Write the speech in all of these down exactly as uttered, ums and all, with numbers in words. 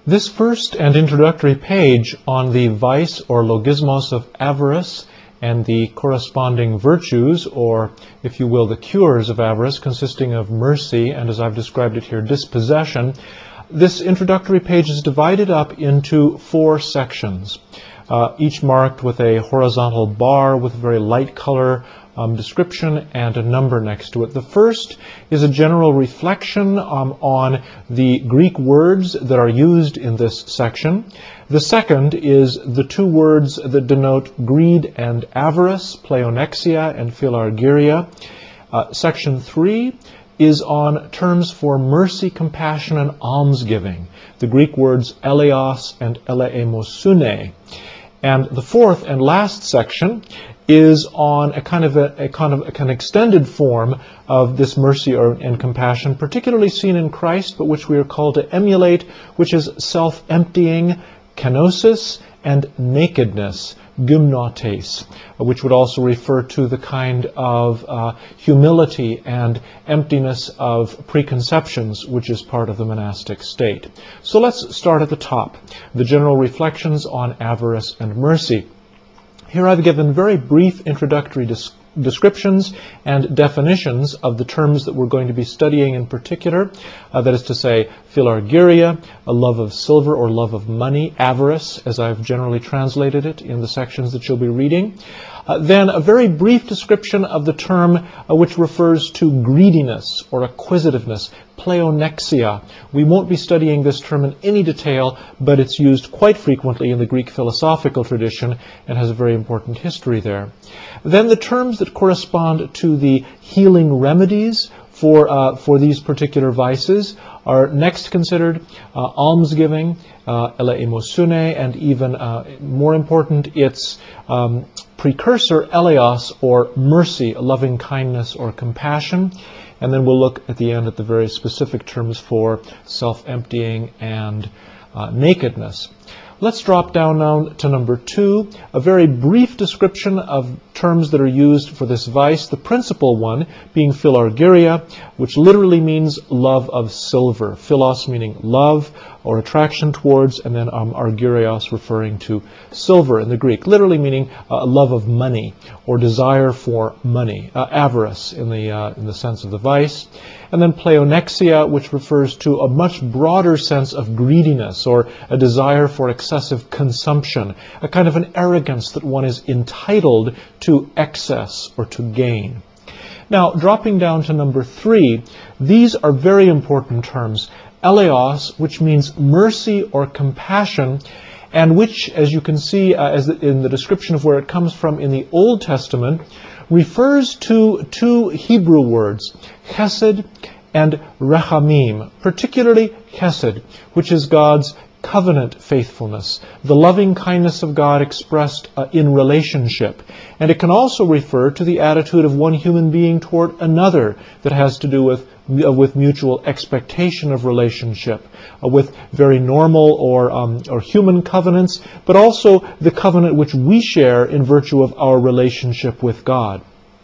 This first and introductory page on the vice or logismos of avarice and the corresponding virtues, or if you will, the cures of avarice, consisting of mercy and, as I've described it here, dispossession. This introductory page is divided up into four sections, uh, each marked with a horizontal bar with a very light color Um, description and a number next to it. The first is a general reflection um, on the Greek words that are used in this section. The second is the two words that denote greed and avarice, pleonexia and philargyria. Uh, section three is on terms for mercy, compassion, and almsgiving, the Greek words eleos and eleemosune. And the fourth and last section is on a kind of a, a kind of a, an extended form of this mercy or, and compassion, particularly seen in Christ, but which we are called to emulate, which is self-emptying, kenosis, and nakedness, gymnotes, which would also refer to the kind of uh, humility and emptiness of preconceptions, which is part of the monastic state. So let's start at the top, the general reflections on avarice and mercy. Here I've given very brief introductory dis- descriptions and definitions of the terms that we're going to be studying in particular. Uh, that is to say, philargyria, a love of silver or love of money, avarice, as I've generally translated it in the sections that you'll be reading. Uh, then a very brief description of the term uh, which refers to greediness or acquisitiveness, pleonexia. We won't be studying this term in any detail, but it's used quite frequently in the Greek philosophical tradition and has a very important history there. Then the terms that correspond to the healing remedies for uh, for these particular vices are next considered uh, almsgiving, uh, eleemosune, and even uh, more important, its um, precursor, eleos, or mercy, loving kindness or compassion. And then we'll look at the end at the very specific terms for self-emptying and uh, nakedness. Let's drop down now to number two, a very brief description of terms that are used for this vice, the principal one being philargyria, which literally means love of silver. Philos meaning love or attraction towards, and then um, argyrios referring to silver in the Greek, literally meaning uh, love of money or desire for money, uh, avarice in the, uh, in the sense of the vice. And then pleonexia, which refers to a much broader sense of greediness or a desire for excessive consumption, a kind of an arrogance that one is entitled to excess or to gain. Now, dropping down to number three, these are very important terms. Eleos, which means mercy or compassion, and which, as you can see uh, as the, in the description of where it comes from in the Old Testament, refers to two Hebrew words, chesed and rechamim, particularly chesed, which is God's covenant faithfulness, the loving kindness of God expressed uh, in relationship. And it can also refer to the attitude of one human being toward another that has to do with, uh, with mutual expectation of relationship, uh, with very normal or, um, or human covenants, but also the covenant which we share in virtue of our relationship with God.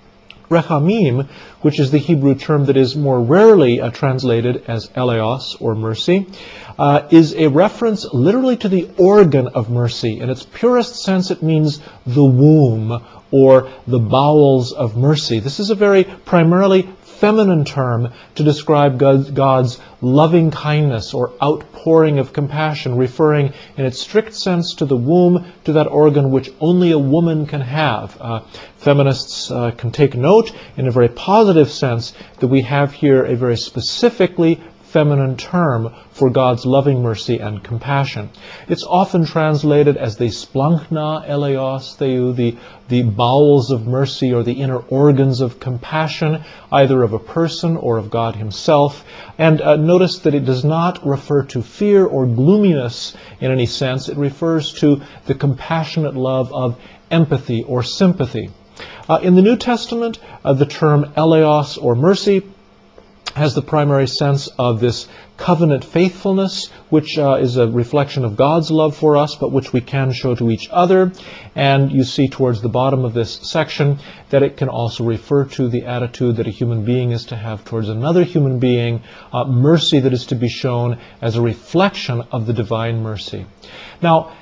Rechamim, which is the Hebrew term that is more rarely uh, translated as eleos or mercy, uh, is a reference literally to the organ of mercy. In its purest sense, it means the womb or the bowels of mercy. This is a very primarily feminine term to describe God's, God's loving kindness or outpouring of compassion, referring in its strict sense to the womb, to that organ which only a woman can have. Uh, feminists uh, can take note in a very positive sense that we have here a very specifically feminine term for God's loving mercy and compassion. It's often translated as the splanchna eleos theou, the, the bowels of mercy or the inner organs of compassion, either of a person or of God himself. And uh, notice that it does not refer to fear or gloominess in any sense. It refers to the compassionate love of empathy or sympathy. Uh, in the New Testament, uh, the term eleos or mercy has the primary sense of this covenant faithfulness, which uh, is a reflection of God's love for us, but which we can show to each other. And you see towards the bottom of this section that it can also refer to the attitude that a human being is to have towards another human being, uh, mercy that is to be shown as a reflection of the divine mercy. Now,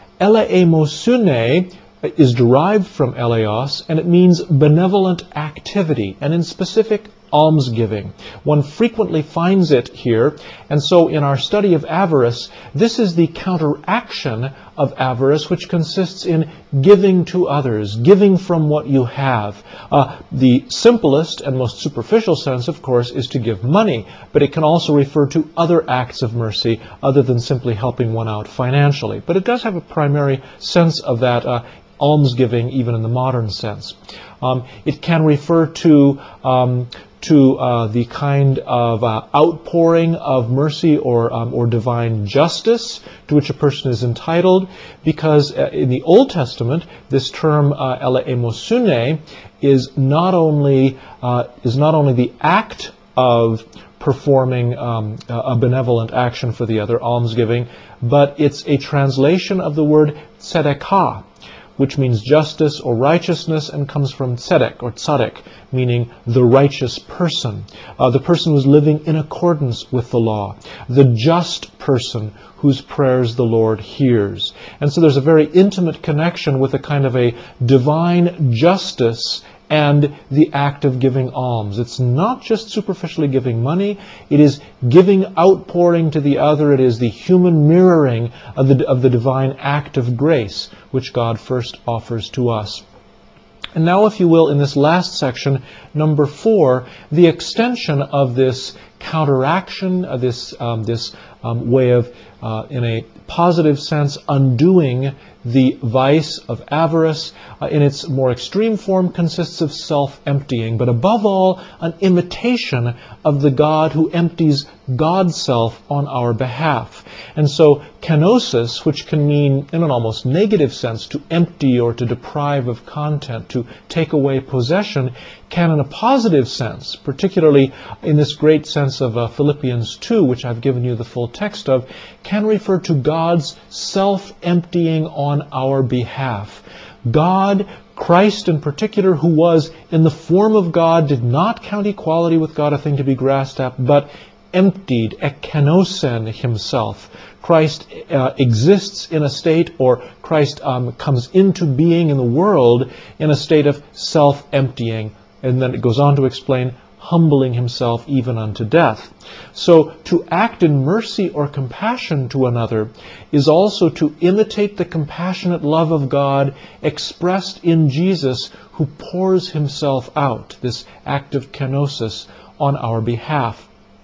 eleemosune is derived from eleos, and it means benevolent activity, and in specific, almsgiving. One frequently finds it here, and so in our study of avarice, this is the counteraction of avarice, which consists in giving to others, giving from what you have. Uh, the simplest and most superficial sense, of course, is to give money, but it can also refer to other acts of mercy other than simply helping one out financially. But it does have a primary sense of that uh, almsgiving, even in the modern sense. Um, it can refer to um, to uh, the kind of uh, outpouring of mercy or um, or divine justice to which a person is entitled, because uh, in the Old Testament, this term uh, eleemosune is not only uh, is not only the act of performing um, a benevolent action for the other, almsgiving, but it's a translation of the word tzedakah, which means justice or righteousness, and comes from tzedek or tzaddik, meaning the righteous person, uh, the person who's living in accordance with the law, the just person whose prayers the Lord hears. And so there's a very intimate connection with a kind of a divine justice and the act of giving alms. It's not just superficially giving money, it is giving outpouring to the other. It is the human mirroring of the, of the divine act of grace, which God first offers to us. And now, if you will, in this last section, number four, the extension of this counteraction, of this, um, this um, way of, uh, in a positive sense, undoing the vice of avarice, uh, in its more extreme form, consists of self-emptying, but above all, an imitation of the God who empties God's self on our behalf. And so, kenosis, which can mean, in an almost negative sense, to empty or to deprive of content, to take away possession, can, in a positive sense, particularly in this great sense of uh, Philippians two, which I've given you the full text of, can refer to God's self-emptying on our behalf. God, Christ in particular, who was in the form of God, did not count equality with God a thing to be grasped at, but emptied, ekenosen, himself. Christ uh, exists in a state, or Christ um, comes into being in the world in a state of self-emptying. And then it goes on to explain, humbling himself even unto death. So to act in mercy or compassion to another is also to imitate the compassionate love of God expressed in Jesus, who pours himself out, this act of kenosis, on our behalf.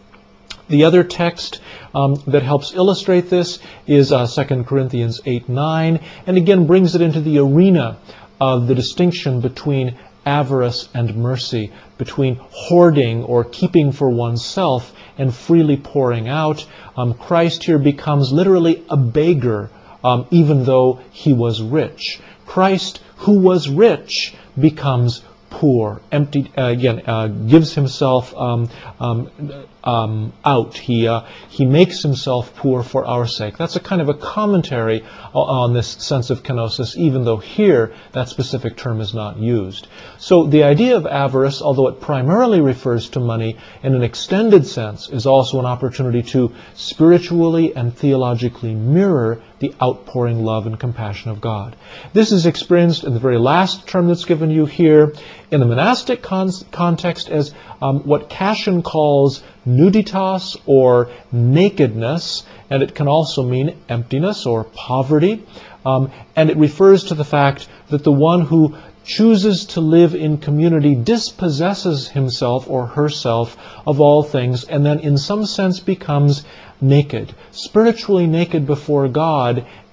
The other text um, that helps illustrate this is uh, Second Corinthians eight nine, and again brings it into the arena of the distinction between avarice and mercy, between hoarding or keeping for oneself and freely pouring out. Um, Christ here becomes literally a beggar, um, even though he was rich. Christ, who was rich, becomes poor, emptied, uh, again, uh, gives himself um, um, um, out. He, uh, he makes himself poor for our sake. That's a kind of a commentary on this sense of kenosis, even though here that specific term is not used. So the idea of avarice, although it primarily refers to money, in an extended sense is also an opportunity to spiritually and theologically mirror the outpouring love and compassion of God. This is experienced in the very last term that's given you here, in the monastic con context as um, what Cassian calls nuditas, or nakedness, and it can also mean emptiness or poverty. Um, and it refers to the fact that the one who chooses to live in community dispossesses himself or herself of all things, and then in some sense becomes naked, spiritually naked before God,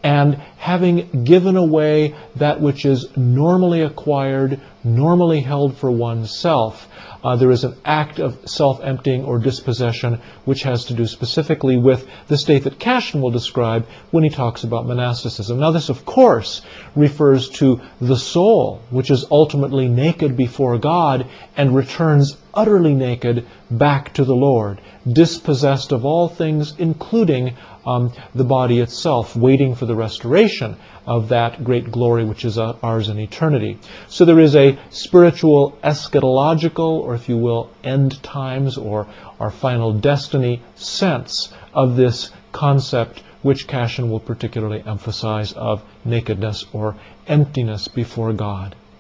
and having given away that which is normally acquired, normally held for oneself, uh, there is an act of self-emptying or dispossession which has to do specifically with the state that Cashin will describe when he talks about monasticism. Now this, of course, refers to the soul, which is ultimately naked before God and returns utterly naked back to the Lord, dispossessed of all things, including um, the body itself, waiting for the restoration of that great glory which is uh, ours in eternity. So there is a spiritual eschatological, or if you will, end times or our final destiny sense of this concept which Cashin will particularly emphasize of nakedness or emptiness before God.